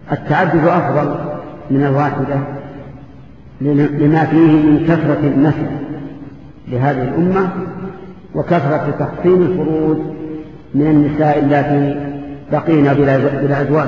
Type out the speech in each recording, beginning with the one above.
التعدد أفضل من الواحدة لما فيه من كثرة النسل لهذه الأمة وكثرة تحصين الفروج من النساء التي بقين بلا أزواج،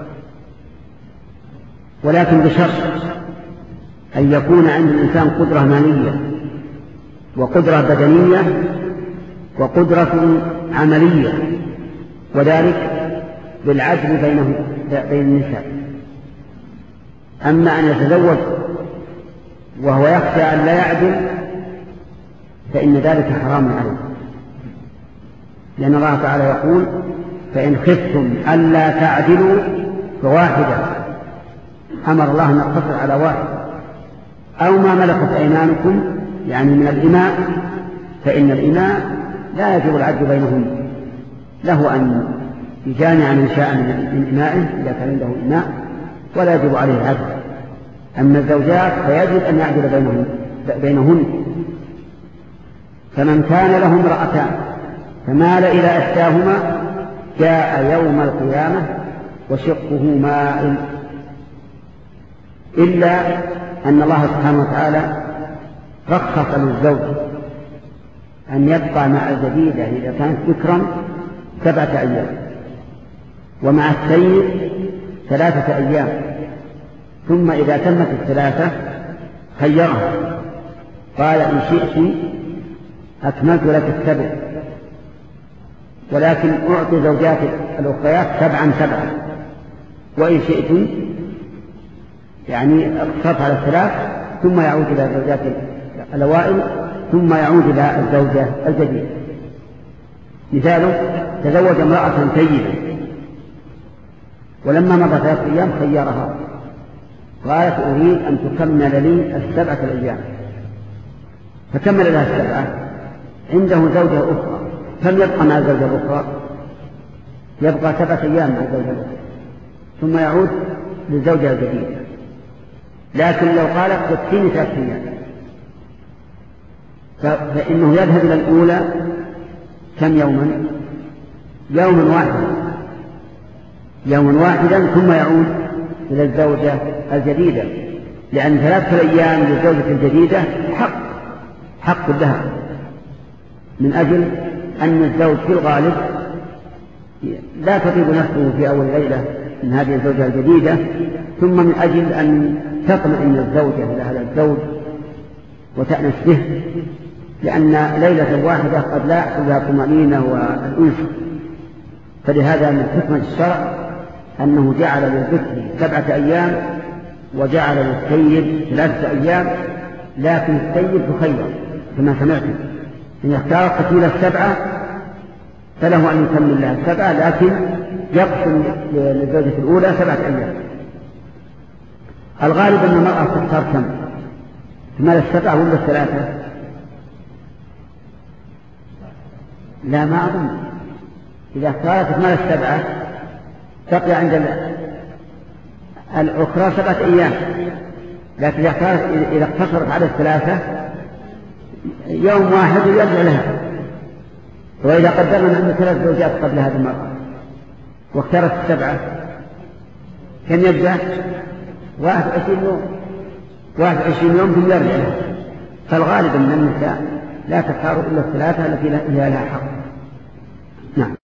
ولكن بشرط أن يكون عند الإنسان قدرة مالية وقدرة بدنية وقدرة عملية، وذلك بالعدل بين النساء. أما أن يتزوج وهو يخشى أن لا يعدل فإن ذلك حرام عليه، لأن الله تعالى يقول: فإن خفتم ألا تعدلوا فواحدة. أمر الله أن يقتصر على واحد، أو ما ملكت أيمانكم يعني من الإماء، فإن الإماء لا يجب العدل بينهم، له أن يجامع من شاء من إمائه إذا كان عنده إماء، ولا يجب عليه العدل. أما الزوجات فيجب أن يعدل بينهن. فمن كان له امرأتان فمال إلى إحداهما جاء يوم القيامة وشقه مائل، إلا أن الله سبحانه وتعالى رخص للزوج أن يبقى مع الجديدة إذا كانت ذكرا 7 أيام، ومع السيد 3 أيام، ثم إذا تمت 3 خيرها قال: إن شئت أكملت لك 7، ولكن أعطي زوجات الأخريات 7 وإن شئت يعني اقتصرت على 3 ثم يعود إلى زوجات الأوائل ثم يعود إلى الزوجة الجديدة. مثاله: تزوج امرأة سيدة ولما مضى 3 أيام خيرها قالت: أريد أن تكمل لي 7 أيام، فكمل لها 7. عنده زوجة أخرى، كم يبقى مع الزوجة الأخرى؟ يبقى 7 أيام مع الزوجة الأخرى ثم يعود للزوجة الجديدة. لكن لو قالت: تكفيني 3 أيام، فإنه يذهب إلى الأولى كم يوما؟ يوما واحدا ثم يعود إلى الزوجة الجديدة، لأن 3 أيام للزوجة الجديدة حق لها، من أجل أن الزوج في الغالب لا تطيب نفسه في أول ليلة من هذه الزوجة الجديدة، ثم من أجل أن تطمئن الزوجة إلى هذا الزوج وتأنس به، لأن ليلة واحدة قد لا يحصل لها الطمأنينة والأنس. فلهذا من حكمة الشرع أنه جعل للذكر 7 أيام وجعل للسيد 3 أيام، لكن السيد تخير كما سمعتم، إن اختار قتيل 7 فله أن يكمل لها 7، لكن يقسم للزوجة الأولى 7 أيام. الغالب أن المرأة تختار كم؟ تمال 7 ولا 3؟ لا، ما أظن. إذا اختارت تمال 7 تقضي عند الأخرى 7 أيام، لكن إذا اقتصرت على 3 يوم واحد يرجع لها. وإذا قدرنا أن 3 زوجات قبل هذه المرأة واختارت 7 كم يبدأ؟ 21 يوم ثم يرجع لها. فالغالب أن النساء لا تختار إلا 3 التي لها حق. نعم.